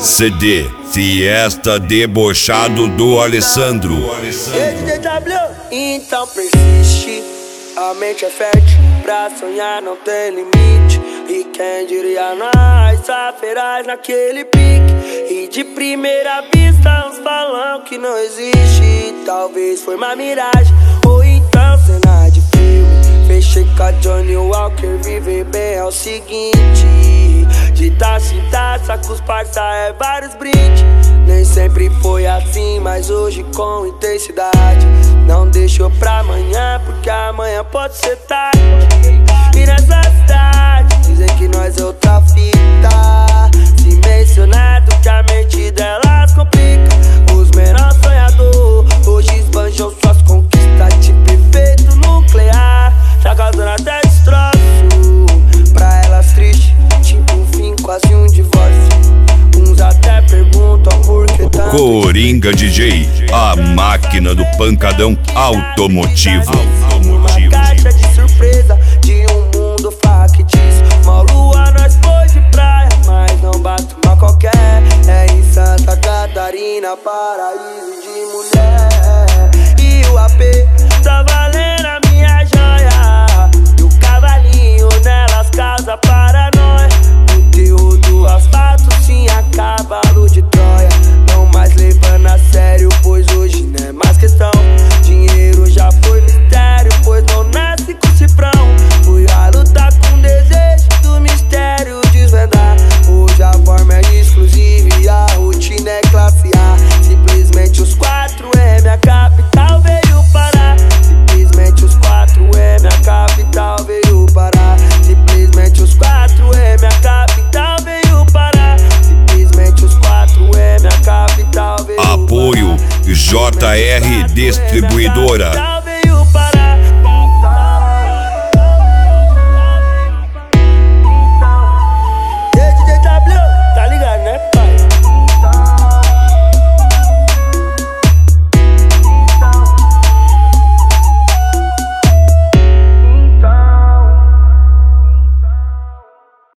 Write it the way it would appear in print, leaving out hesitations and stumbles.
CD Fiesta Debochado do Alessandro. Então persiste, a mente é fértil, pra sonhar não tem limite. E quem diria nós, feraz naquele pique. E de primeira vista uns falam que não existe. Talvez foi uma miragem, ou então cena de filme. Fechei com a Johnny Walker, viver bem é o seguinte: de taça em taça com os parça é vários brindes. Nem sempre foi assim, mas hoje com intensidade. Não deixou pra amanhã, porque amanhã pode ser tarde. E nessa cidade dizem que nós é outra fita. Se mencionado que a mente delas complica. Os menores sonhadores hoje esbanjam suas conquistas. Tipo efeito nuclear, já causando até destroço. Pra elas triste, tipo um fim, quase um divórcio. Uns até perguntam por que tanto. Coringa DJ, a máquina do pancadão automotivo. Uma caixa de surpresa de um mundo factício. Uma lua nós foi de praia, mas não bate uma qualquer. É em Santa Catarina, paraíso de mulher. E o AP tá valendo a minha joia. E o cavalinho nelas casa paranoia. Conteúdo asfalto sim a cavalo de Troia. Não mais levando a sério, pois hoje não é mais questão. Dinheiro já foi mistério, pois não nasce com cifrão. Fui a lutar com desejo do mistério desvendar. Hoje a forma é exclusiva e a rotina é classe A. Simplesmente os 4M, minha capital veio parar. Simplesmente os 4M, minha capital veio parar. Simplesmente os 4M, minha capital veio parar. Simplesmente os 4M, minha capital veio parar. Apoio JR Distribuidora.